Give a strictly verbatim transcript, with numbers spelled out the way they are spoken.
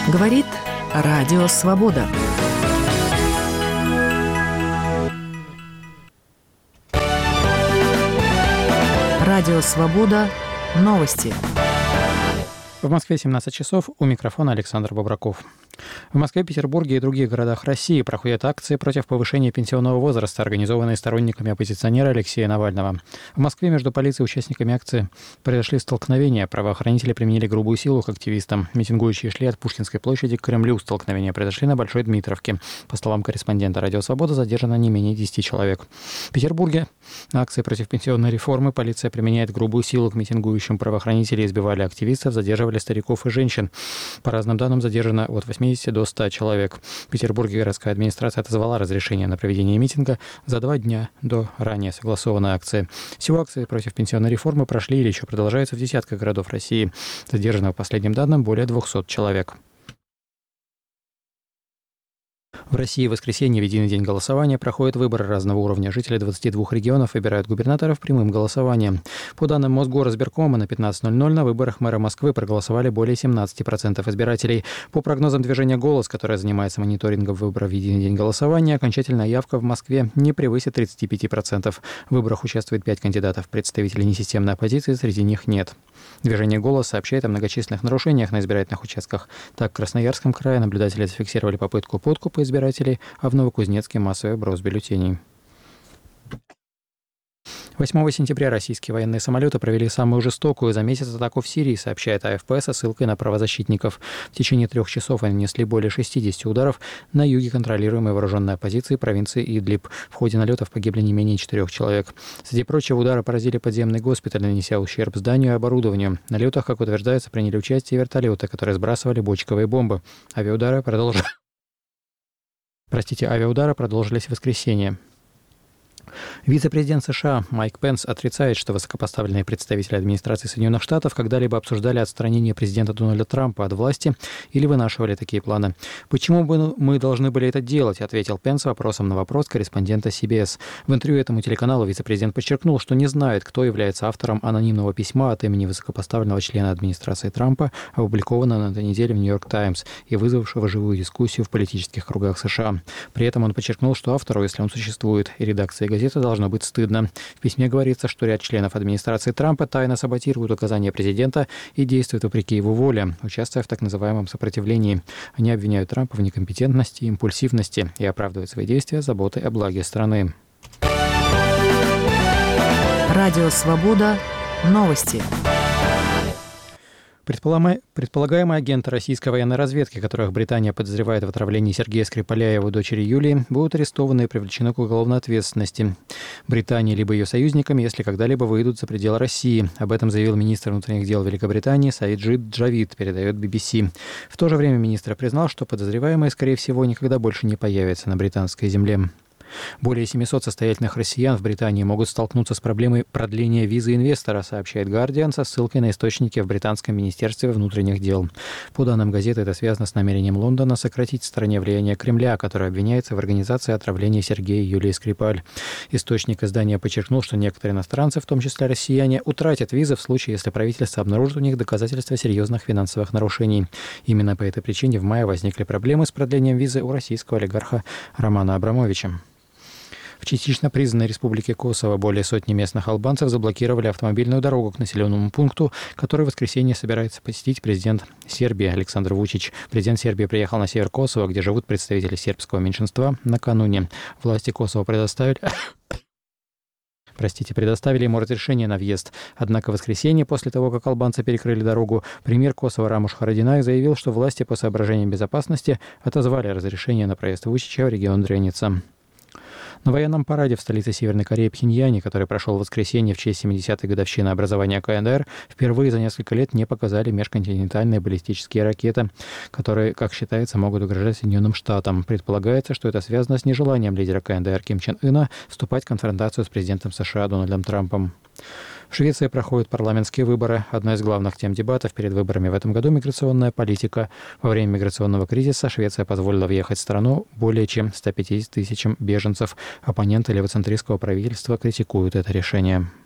Говорит Радио Свобода. Радио Свобода. Новости. В Москве семнадцать часов. У микрофона Александр Бобраков. В Москве, Петербурге и других городах России проходят акции против повышения пенсионного возраста, организованные сторонниками оппозиционера Алексея Навального. В Москве между полицией и участниками акции произошли столкновения. Правоохранители применили грубую силу к активистам. Митингующие шли от Пушкинской площади к Кремлю. Столкновения произошли на Большой Дмитровке. По словам корреспондента «Радио Свобода», задержано не менее десяти человек. В Петербурге на акции против пенсионной реформы полиция применяет грубую силу к митингующим. Правоохранители избивали активистов, задерживали стариков и женщин. По разным данным, задержано от восьмидесяти до ста человек. В Петербурге городская администрация отозвала разрешение на проведение митинга за два дня до ранее согласованной акции. Всего акции против пенсионной реформы прошли или еще продолжаются в десятках городов России. Задержано, по последним данным, более двухсот человек. В России в воскресенье, в единый день голосования, проходят выборы разного уровня. Жители двадцати двух регионов выбирают губернаторов прямым голосованием. По данным Мосгоризбиркома, на пятнадцать ноль ноль на выборах мэра Москвы проголосовали более семнадцати процентов избирателей. По прогнозам движения «Голос», которое занимается мониторингом выборов в единый день голосования, окончательная явка в Москве не превысит тридцати пяти процентов. В выборах участвует пять кандидатов. Представителей несистемной оппозиции среди них нет. Движение «Голос» сообщает о многочисленных нарушениях на избирательных участках. Так, в Красноярском крае наблюдатели зафиксировали попытку подкупа избирателей, а в Новокузнецке массовый вброс бюллетеней. восьмого сентября российские военные самолеты провели самую жестокую за месяц атаку в Сирии, сообщает АФП со ссылкой на правозащитников. В течение трех часов они нанесли более шестидесяти ударов на юге контролируемой вооруженной оппозиции провинции Идлиб. В ходе налетов погибли не менее четырех человек. Среди прочего, удары поразили подземный госпиталь, нанеся ущерб зданию и оборудованию. В налетах, как утверждается, приняли участие вертолеты, которые сбрасывали бочковые бомбы. Авиаудары продолжились. Простите, авиаудары продолжились в воскресенье. Вице-президент США Майк Пенс отрицает, что высокопоставленные представители администрации Соединенных Штатов когда-либо обсуждали отстранение президента Дональда Трампа от власти или вынашивали такие планы. «Почему бы мы должны были это делать?» — ответил Пенс вопросом на вопрос корреспондента си би эс. В интервью этому телеканалу вице-президент подчеркнул, что не знает, кто является автором анонимного письма от имени высокопоставленного члена администрации Трампа, опубликованного на этой неделе в «Нью-Йорк Таймс» и вызвавшего живую дискуссию в политических кругах США. При этом он подчеркнул, что автору, если он существует, и редакции газеты должно быть стыдно. В письме говорится, что ряд членов администрации Трампа тайно саботируют указания президента и действуют вопреки его воле, участвуя в так называемом сопротивлении. Они обвиняют Трампа в некомпетентности, импульсивности и оправдывают свои действия заботой о благе страны. Радио Свобода. Новости. Предполагаемые агенты российской военной разведки, которых Британия подозревает в отравлении Сергея Скрипаля и его дочери Юлии, будут арестованы и привлечены к уголовной ответственности Британии либо ее союзниками, если когда-либо выйдут за пределы России. Об этом заявил министр внутренних дел Великобритании Саиджид Джавид, передает би би си. В то же время министр признал, что подозреваемые, скорее всего, никогда больше не появятся на британской земле. Более семисот состоятельных россиян в Британии могут столкнуться с проблемой продления визы инвестора, сообщает «Гардиан» со ссылкой на источники в британском министерстве внутренних дел. По данным газеты, это связано с намерением Лондона сократить в стране влияние Кремля, который обвиняется в организации отравления Сергея и Юлии Скрипаль. Источник издания подчеркнул, что некоторые иностранцы, в том числе россияне, утратят визы в случае, если правительство обнаружит у них доказательства серьезных финансовых нарушений. Именно по этой причине в мае возникли проблемы с продлением визы у российского олигарха Романа Абрамовича. В частично признанной республике Косово более сотни местных албанцев заблокировали автомобильную дорогу к населенному пункту, который в воскресенье собирается посетить президент Сербии Александр Вучич. Президент Сербии приехал на север Косово, где живут представители сербского меньшинства, накануне. Власти Косово предоставили... Простите, предоставили ему разрешение на въезд. Однако в воскресенье, после того, как албанцы перекрыли дорогу, премьер Косово Рамуш Харадинай заявил, что власти по соображениям безопасности отозвали разрешение на проезд Вучича в регион Дреница. На военном параде в столице Северной Кореи Пхеньяне, который прошел в воскресенье в честь семидесятой годовщины образования ка эн дэ эр, впервые за несколько лет не показали межконтинентальные баллистические ракеты, которые, как считается, могут угрожать Соединенным Штатам. Предполагается, что это связано с нежеланием лидера ка эн дэ эр Ким Чен Ына вступать в конфронтацию с президентом США Дональдом Трампом. В Швеции проходят парламентские выборы. Одной из главных тем дебатов перед выборами в этом году – миграционная политика. Во время миграционного кризиса Швеция позволила въехать в страну более чем ста пятидесяти тысячам беженцев. Оппоненты левоцентристского правительства критикуют это решение.